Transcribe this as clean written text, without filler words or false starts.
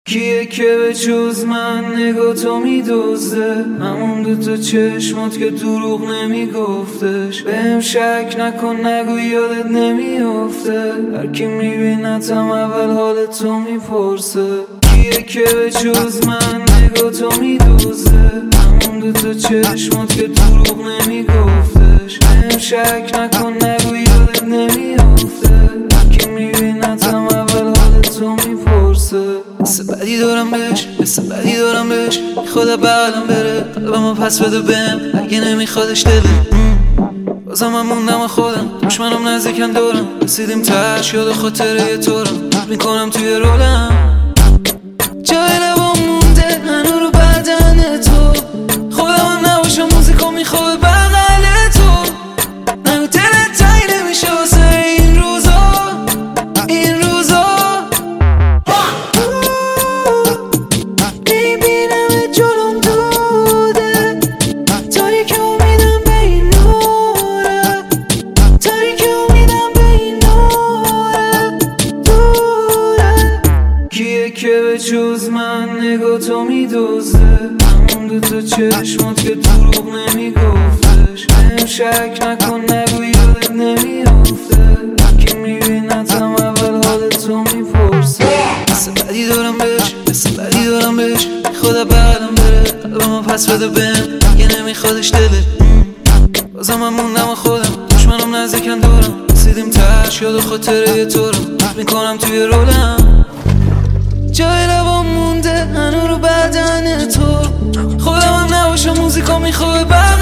کیه که به جز من نگاه تو میدزده؟ همون دوتا چشمات که دروغ نمیگفتش. بهم شک نکن نگو یادت نمیافته. هرکی میبینتم اول حال تو میپرسه. کیه که به جز من نگاه تو میدزده؟ همون دوتا چشمات که دروغ نمیگفتش. بهم شک نکن نگو یادت نمیافته. هرکی میبینتم اول حال تو میپرسه. حس بدی دارم بهش، حس بدی دارم بهش. میخواد بغلم بره، قلبمو پس بده بهم اگه نمیخوادش دلم. بازم من موندم خودم، دشمنم نزدیکم دورم. رسیدیم تهش یاد خاطره تو رو میکنم توی رولم. جای لبام مونده هنو رو بدن تو. خودم هم نباشم موزیکو میخواد بغل تو. نگو دلت تایی نمیشه واسه این روزا، این روزا. میبینم جلوم دوده، تاریک امیدم به این نوره، تاریک امیدم به این نوره دوره. کیه که به جز من نگاه تو میدزده؟ همون دوتا چشمات که دروغ نمیگفتش. بهم شک نکن نگو یادت نمیافته. هرکی میبینتم اول حال تو میپرسه. حس بدی دارم بهش، حس بدی دارم بهش. میخواد بغلم بره، قلبمو پس بده بهم اگه نمیخوادش دلت. بازم من موندم خودم، دشمنم نزدیکم دورم. رسیدیم تهش یاد خاطره تو رو میکنم توی رولم. جای لبام مونده هنو رو بدن تو. خودم هم نباشم موزیکا میخواد